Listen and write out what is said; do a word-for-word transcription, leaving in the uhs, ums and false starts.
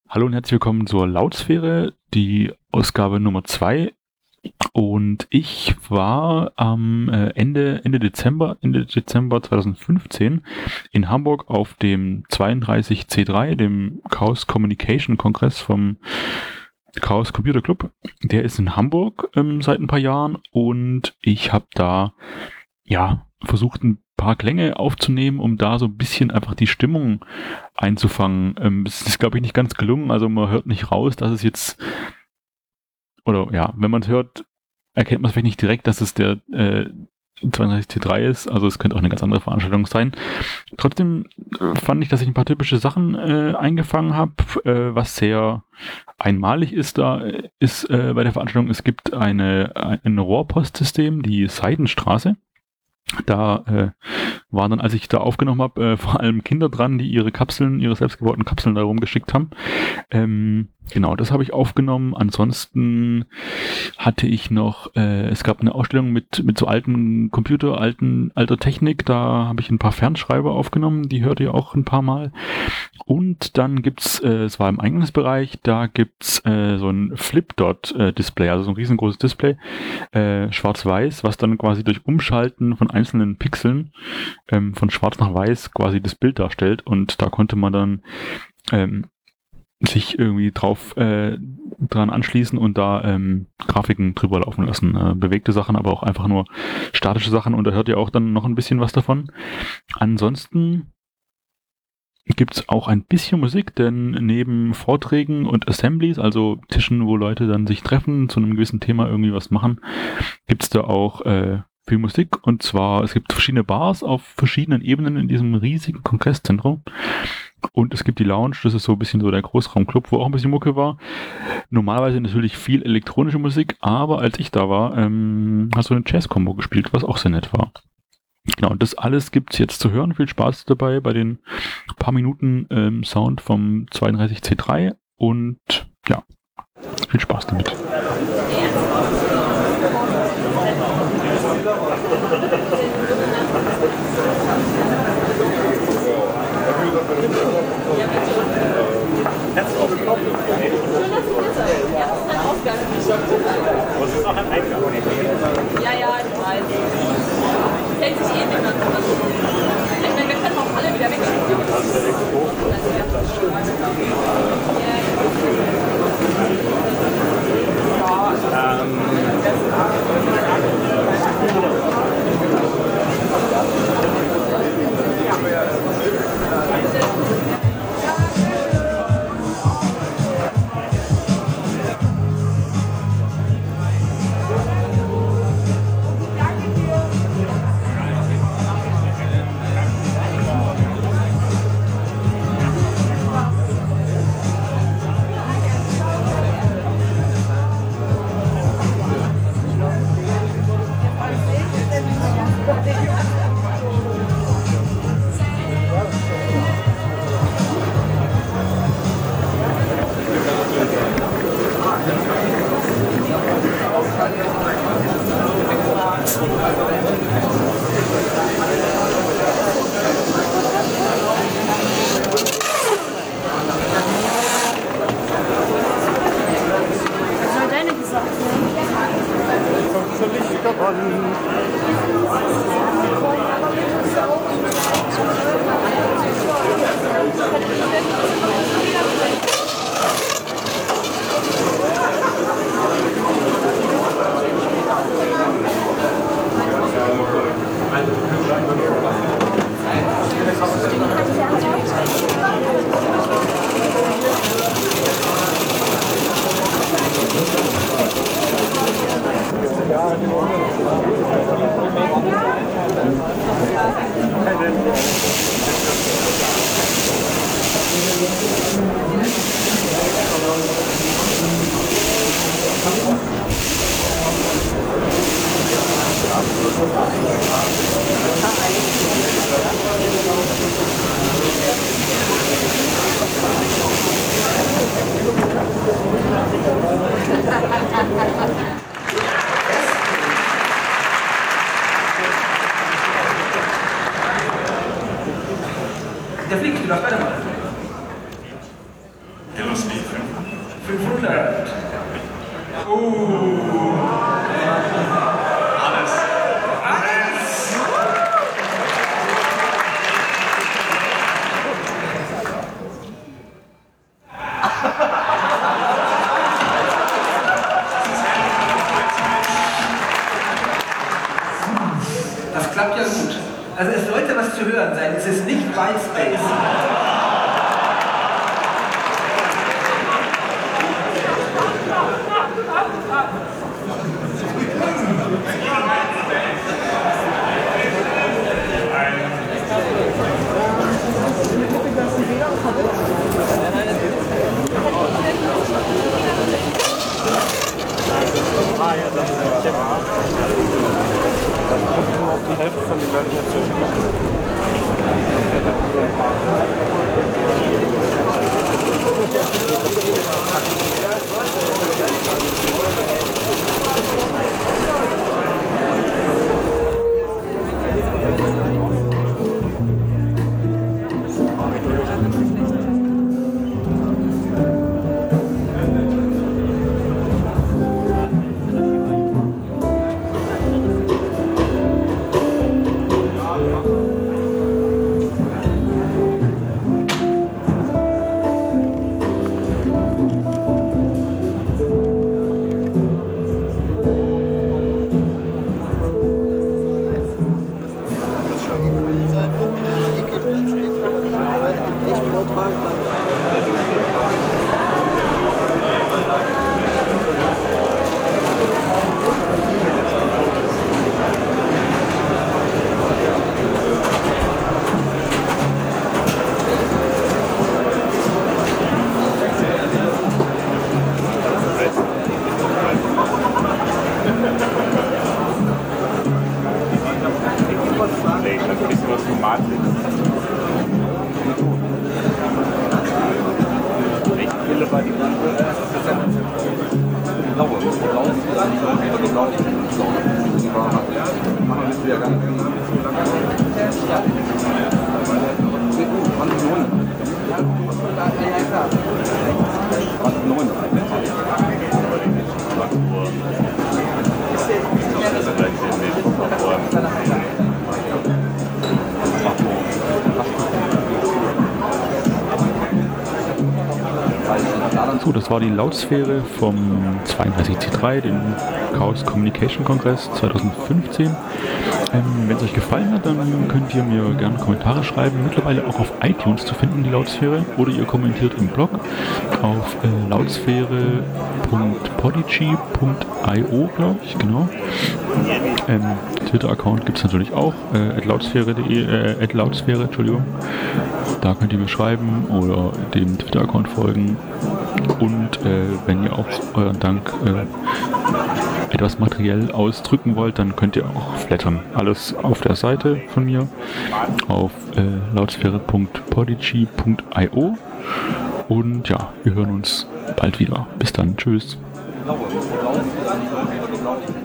Hallo und herzlich willkommen zur Lautsphäre, die Ausgabe Nummer zwei. Und ich war am äh, Ende, Ende Dezember, Ende Dezember zweitausendfünfzehn in Hamburg auf dem zweiunddreißig C drei, dem Chaos Communication Kongress vom Chaos Computer Club. Der ist in Hamburg ähm, seit ein paar Jahren und ich habe da ja versucht, ein paar Klänge aufzunehmen, um da so ein bisschen einfach die Stimmung einzufangen. Ähm, es ist, glaube ich, nicht ganz gelungen. Also man hört nicht raus, dass es jetzt, oder ja, wenn man es hört, erkennt man es vielleicht nicht direkt, dass es der äh, zweiunddreißig C drei ist. Also es könnte auch eine ganz andere Veranstaltung sein. Trotzdem äh, fand ich, dass ich ein paar typische Sachen äh, eingefangen habe, äh, was sehr einmalig ist da, ist äh, bei der Veranstaltung, es gibt eine, ein Rohrpostsystem, die Seidenstraße. Da äh, waren dann, als ich da aufgenommen habe, äh, vor allem Kinder dran, die ihre Kapseln, ihre selbstgebauten Kapseln da rumgeschickt haben. Ähm, genau, das habe ich aufgenommen. Ansonsten hatte ich noch, äh, es gab eine Ausstellung mit mit so alten Computer, alten alter Technik. Da habe ich ein paar Fernschreiber aufgenommen. Die hört ihr auch ein paar Mal. Und dann gibt's, äh, es war im Eingangsbereich, da gibt's äh, so ein Flip-Dot-Display, also so ein riesengroßes Display, äh, schwarz-weiß, was dann quasi durch Umschalten von einzelnen Pixeln ähm, von schwarz nach weiß quasi das Bild darstellt. Und da konnte man dann ähm, sich irgendwie drauf äh, dran anschließen und da ähm, Grafiken drüber laufen lassen. Äh, bewegte Sachen, aber auch einfach nur statische Sachen. Und da hört ihr auch dann noch ein bisschen was davon. Ansonsten gibt's auch ein bisschen Musik, denn neben Vorträgen und Assemblies, also Tischen, wo Leute dann sich treffen, zu einem gewissen Thema irgendwie was machen, gibt's da auch äh, viel Musik. Und zwar, es gibt verschiedene Bars auf verschiedenen Ebenen in diesem riesigen Kongresszentrum. Und es gibt die Lounge, das ist so ein bisschen so der Großraumclub, wo auch ein bisschen Mucke war. Normalerweise natürlich viel elektronische Musik, aber als ich da war, ähm, hast du eine Jazz-Kombo gespielt, was auch sehr nett war. Genau, das alles gibt's jetzt zu hören. Viel Spaß dabei bei den paar Minuten ähm, Sound vom zweiunddreißig C drei und ja, viel Spaß damit. Herzlich willkommen. Schön, dass ihr hier seid. Ja, das ist ein Aufgang. Das ist auch ein Eingang. Ja, ja, ich weiß. Hält sich eh nicht mehr. Ich meine, wir können auch alle wieder wegschicken. Das ist der Expo. fünfhundert. Uh. Alles. Alles. Das klappt ja gut. Also es sollte was zu hören sein. Es ist nicht White Space. Ah ja, das ist ja die Hälfte von den Leuten jetzt So, das war die Lautsphäre vom zweiunddreißig C drei, dem Chaos Communication Kongress zweitausendfünfzehn. Ähm, Wenn es euch gefallen hat, dann könnt ihr mir gerne Kommentare schreiben. Mittlerweile auch auf iTunes zu finden, die Lautsphäre. Oder ihr kommentiert im Blog auf äh, lautsphäre punkt podigy punkt io, glaube ich, genau. Ähm, Twitter-Account gibt es natürlich auch, äh, at lautsphäre.de, äh, at lautsphäre, Entschuldigung. Da könnt ihr mir schreiben oder dem Twitter-Account folgen. Und äh, wenn ihr auch euren Dank äh, etwas materiell ausdrücken wollt, dann könnt ihr auch flattern. Alles auf der Seite von mir auf äh, lautsphäre punkt podigy punkt io. Und ja, wir hören uns bald wieder. Bis dann. Tschüss. blaue, blaue, blaue, blaue, blaue.